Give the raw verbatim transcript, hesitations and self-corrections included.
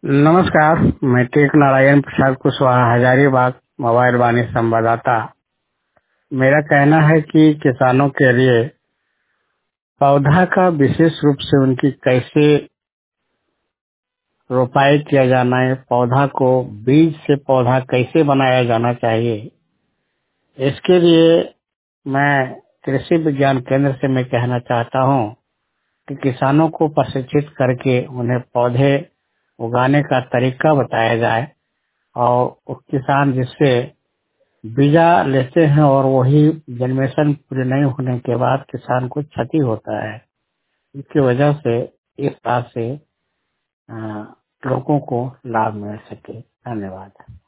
नमस्कार। मैं टेक नारायण प्रसाद कुशवाहा, हजारीबाग मोबाइल वाणी संवाददाता। मेरा कहना है कि किसानों के लिए पौधा का विशेष रूप से उनकी कैसे रोपाई किया जाना है, पौधा को बीज से पौधा कैसे बनाया जाना चाहिए, इसके लिए मैं कृषि विज्ञान केंद्र से मैं कहना चाहता हूं कि किसानों को प्रशिक्षित करके उन्हें पौधे उगाने का तरीका बताया जाए और वो किसान जिससे बीजा लेते हैं और वही जनरेशन पूरे नहीं होने के बाद किसान को क्षति होता है। इसकी वजह से इस तरह से अ, लोगों को लाभ मिल सके। धन्यवाद।